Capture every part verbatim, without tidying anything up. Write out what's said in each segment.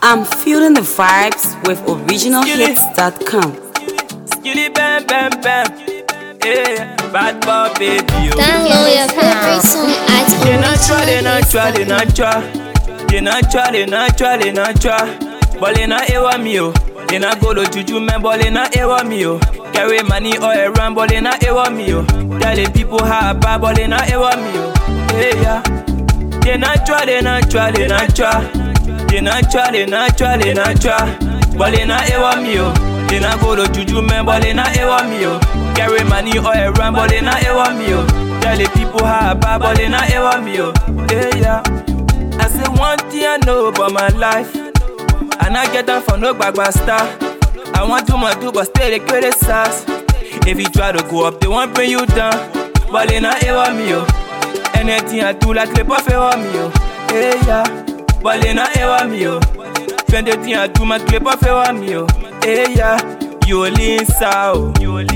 I'm feeling the vibes with original hits dot com. Skilly bam bam bam. Yeah, bad boy baby. Download your favorite song at They not try, they not try, they not try. They not try, they not try, they not try. But they not ever me oh. They not go to juju man, but they not ever me oh. Carry money all around, but they not ever me oh. Tell the people how bad, but they not ever me oh. Yeah, they not try, they not try, they not try. They not try, they not try, they not try. But they not ever me oh. They not go to juju man, but they not ever me oh. Carry money all around, but they not ever me oh. Tell the people how bad, but they not ever me oh. Yeah, I say one thing I know about my life. I not get down for no bagba star. I want to my do, but still they criticize. If you try to go up, they won't bring you down. But they not ever me oh. Anything I do, like they prefer me oh. Yeah, but they not ever me oh. Anything I do, my clip prefer me oh. Yeah, you lean sour.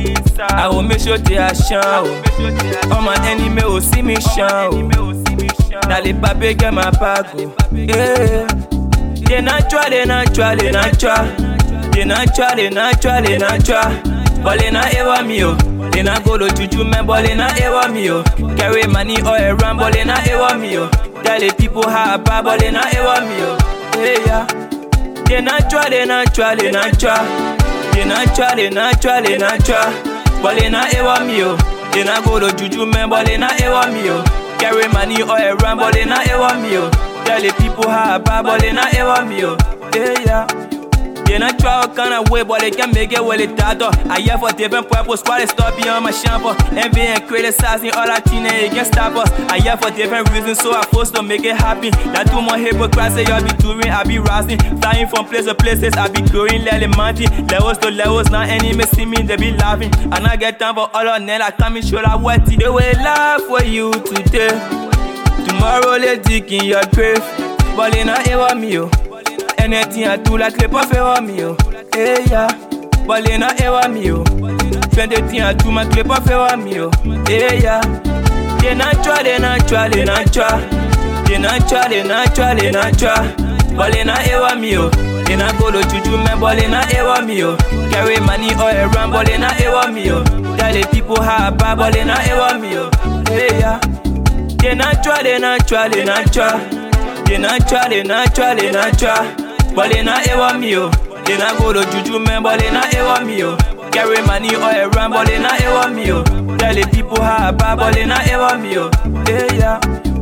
I will make sure they are shown. All my enemy will see me shown. Now they papi get my bag oh. Yeah. They not try, they not try, they not try. They not try, they not try, they not try. But they not ever me oh. They not go to juju man, but they not ever me oh. Carry money all around, but they not ever me oh. Tell the people how bad, but they not ever me oh. Yeah, they not try, they not try, they not try. They not try, they not try, they not try. But they not ever me oh. They not go to juju man, but they not ever me oh. Carry money all around, but they not ever me oh. Tell the people how bad, but they not ever me oh. Yeah, they not try all kind of way, but they can make it well it tato. I hear for different purpose, why they stop beyond my shampoo. Envy and criticizing all that teenage against stop us. I hear for different reasons, so I forced to make it happen. That two more hypocrites say y'all be touring, I be rising. Flying from place to places, I be growing like a mountain. Levels to levels, now enemies see me, they be laughing. I not get time for all of them, I come in show that wetty. They will laugh for you today. Tomorrow they dig in your grave. But they not ever me oh. Anything I do like they prefer me oh. Yeah, but they not ever me oh. Anything I do my they prefer me oh. Yeah, they not try, they not try, they not try. They not try, they not try, they not try. But they not ever me oh. They not go to juju man, but they not ever me oh. Carry money all around, but they not ever me oh. Tell the people how bad, but they not ever me oh. Yeah, they not try, they not try, they not try. They not try, they not try, they not try. But they not ever me oh. They not go to juju man, but they not ever me oh. Carry money all around, but they not ever me oh. Tell the people how bad, but they not ever me oh. Yeah.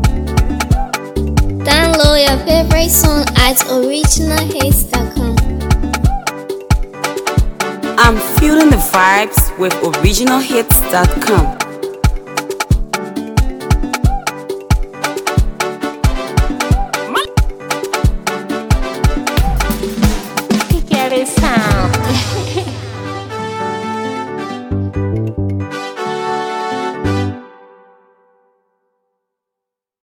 Download your favorite song at original hits dot com. I'm feeling the vibes with original hits dot com.